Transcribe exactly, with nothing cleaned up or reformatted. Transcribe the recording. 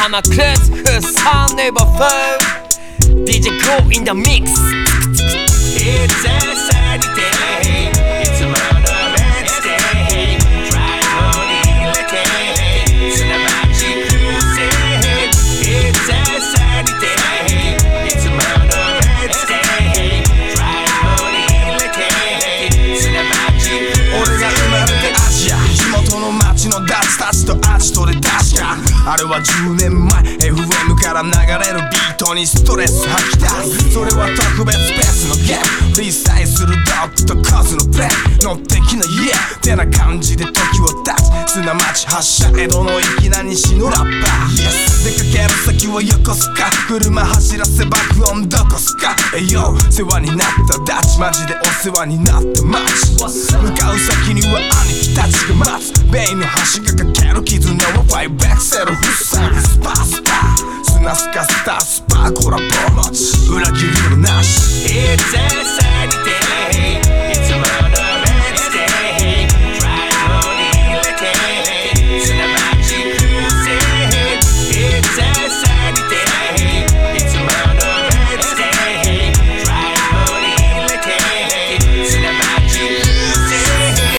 浜クルーズフッサンネイバーフー ディージェー GO in the mix It's a sunny day いつもの Wednesday Drive on in the day 砂町クルーズ It's a sunny day いつもの Wednesday Drive on in the day 砂町クルーズ俺が生まれてアジア地元の町のダチたちとアジトで確かあれはじゅうねんまえ エフエム から流れるビートにストレス吐き出すそれは特別スペースのゲームフリースタイルするドッグとカズのプレイ乗ってきな家ってな感じで時を経つ砂町発車江戸の粋な西のラッパー、yes、出かける先は横須賀車走らせ爆音どこすかえよ世話になったダチマジでお世話になった町向かう先には兄貴たちが待つベイの橋がかける絆はファイブエクセルフッサイスパスタ砂すかせたスパーコラボーマチ裏切りもなし It's a sunny